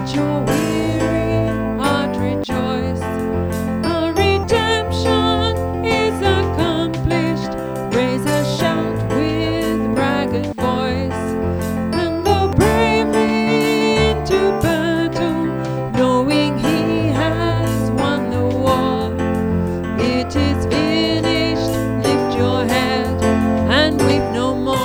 Let your weary heart rejoice. Our redemption is accomplished. Raise a shout with ragged voice, and go bravely into battle, knowing He has won the war. It is finished. Lift your head and weep no more.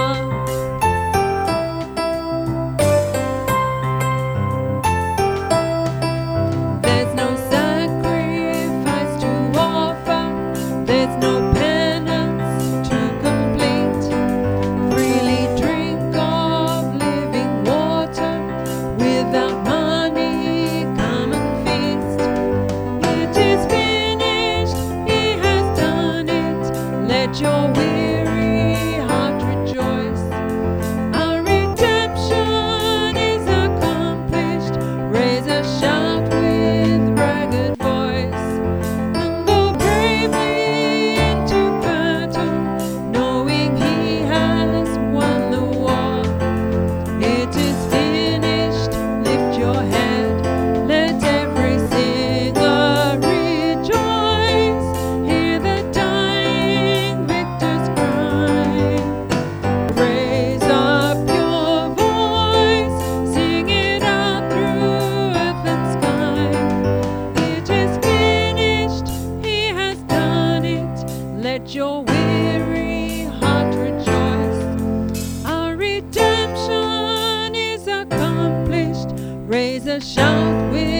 There's no sacrifice to offer. There's no penance to complete. Freely drink of living water. Without money, come and feast. It is finished. He has done it. Let your weary heart rejoice. Our redemption is accomplished. Raise a shout with ragged voice, and go bravely into battle, knowing He has won the war. It is finished. Lift your head. Let every singer rejoice. Hear the dying victor's cry. Raise up your voice. Sing it out through earth and sky. It is finished. He has done it. Let your weary heart rejoice. Our redemption is accomplished. Raise a shout with